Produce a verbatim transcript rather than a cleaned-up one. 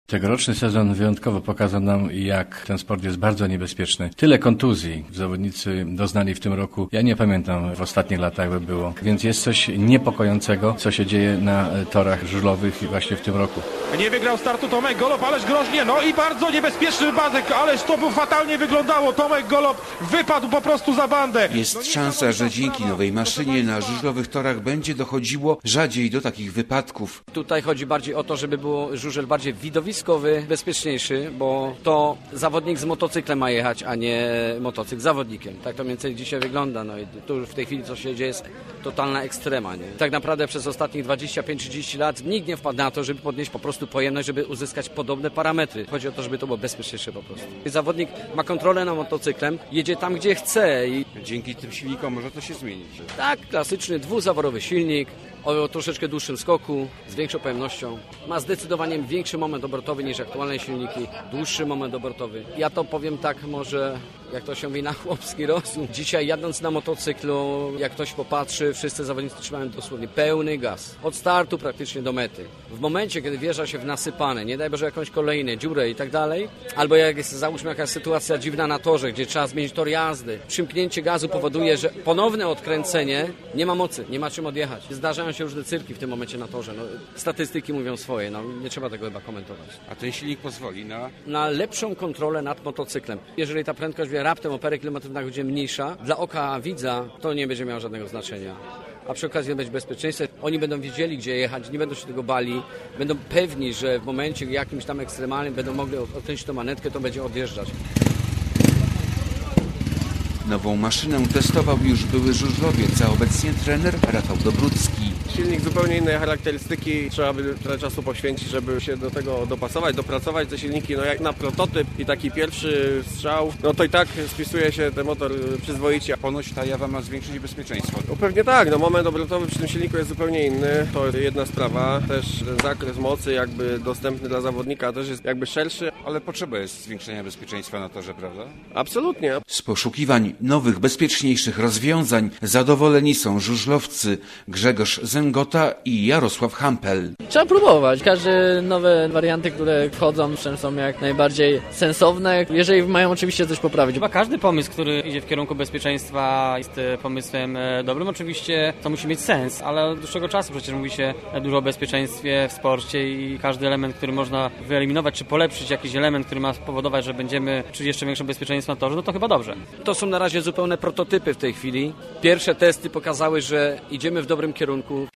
Tegoroczny sezon wyjątkowo pokazał nam, jak ten sport jest bardzo niebezpieczny. Tyle kontuzji zawodnicy doznali w tym roku. Ja nie pamiętam w ostatnich latach, by było. Więc jest coś niepokojącego, co się dzieje na torach żużlowych właśnie w tym roku. Nie wygrał startu Tomek Golob, ależ groźnie, no i bardzo niebezpieczny wypadek, ależ to był fatalnie wyglądało. Tomek Golob wypadł po prostu za bandę. Jest no szansa, że dzięki nowej maszynie na żużlowych torach będzie dochodziło rzadziej do takich wypadków. Tutaj chodzi bardziej o to, żeby był żużel bardziej widowiskowy, bezpieczniejszy, bo to zawodnik z motocyklem ma jechać, a nie motocykl z zawodnikiem. Tak to mniej więcej dzisiaj wygląda. No i tu w tej chwili co się dzieje jest totalna ekstrema. Nie? Tak naprawdę przez ostatnich dwadzieścia pięć trzydzieści lat nikt nie wpadł na to, żeby podnieść po prostu pojemność, żeby uzyskać podobne parametry. Chodzi o to, żeby to było bezpieczniejsze po prostu. Zawodnik ma kontrolę nad motocyklem, jedzie tam, gdzie chce. I dzięki tym silnikom może to się zmienić. Tak, klasyczny dwuzaworowy silnik o troszeczkę dłuższym skoku, z większą pojemnością. Ma zdecydowanie większy moment obrotowy niż aktualne silniki, dłuższy moment obrotowy. Ja to powiem tak może, jak to się mówi, na chłopski rozum. Dzisiaj jadąc na motocyklu, jak ktoś popatrzy, wszyscy zawodnicy trzymają dosłownie pełny gaz. Od startu praktycznie do mety. W momencie, kiedy wjeżdża się w nasypane, nie daj Boże jakąś kolejnę, dziurę i tak dalej, albo jak jest, załóżmy jakaś sytuacja dziwna na torze, gdzie trzeba zmienić tor jazdy, przymknięcie gazu powoduje, że ponowne odkręcenie nie ma mocy, nie ma czym odjechać. Zdarzają się różne cyrki w tym momencie na torze. No, statystyki mówią swoje, no, nie trzeba tego chyba komentować. A ten silnik pozwoli na... Na lepszą kontrolę nad motocyklem. Jeżeli ta prędkość wie raptem o parę kilometrów na godzinę mniejsza, dla oka widza to nie będzie miało żadnego znaczenia. A przy okazji będzie bezpieczeństwo. Oni będą wiedzieli, gdzie jechać, nie będą się tego bali, będą pewni, że w momencie jakimś tam ekstremalnym będą mogli odkręcić tą manetkę, to będzie odjeżdżać. Nową maszynę testował już były żużlowiec, a obecnie trener Rafał Dobrucki. Silnik zupełnie innej charakterystyki, trzeba by trochę czasu poświęcić, żeby się do tego dopasować, dopracować te silniki. No jak na prototyp i taki pierwszy strzał, no to i tak spisuje się ten motor przyzwoicie. Ponoć ta jawa ma zwiększyć bezpieczeństwo. No pewnie tak, no moment obrotowy przy tym silniku jest zupełnie inny, to jedna sprawa. Też ten zakres mocy jakby dostępny dla zawodnika też jest jakby szerszy. Ale potrzeba jest zwiększenia bezpieczeństwa na torze, prawda? Absolutnie. Z poszukiwań nowych, bezpieczniejszych rozwiązań zadowoleni są żużlowcy Grzegorz Zęgota i Jarosław Hampel. Trzeba próbować. Każde nowe warianty, które wchodzą, są jak najbardziej sensowne, jeżeli mają oczywiście coś poprawić. Chyba każdy pomysł, który idzie w kierunku bezpieczeństwa, jest pomysłem dobrym. Oczywiście to musi mieć sens, ale od dłuższego czasu przecież mówi się dużo o bezpieczeństwie w sporcie i każdy element, który można wyeliminować czy polepszyć, jakiś element, który ma spowodować, że będziemy czuć jeszcze większe bezpieczeństwo na torze, no to chyba dobrze. To są na razie zupełne prototypy w tej chwili. Pierwsze testy pokazały, że idziemy w dobrym kierunku.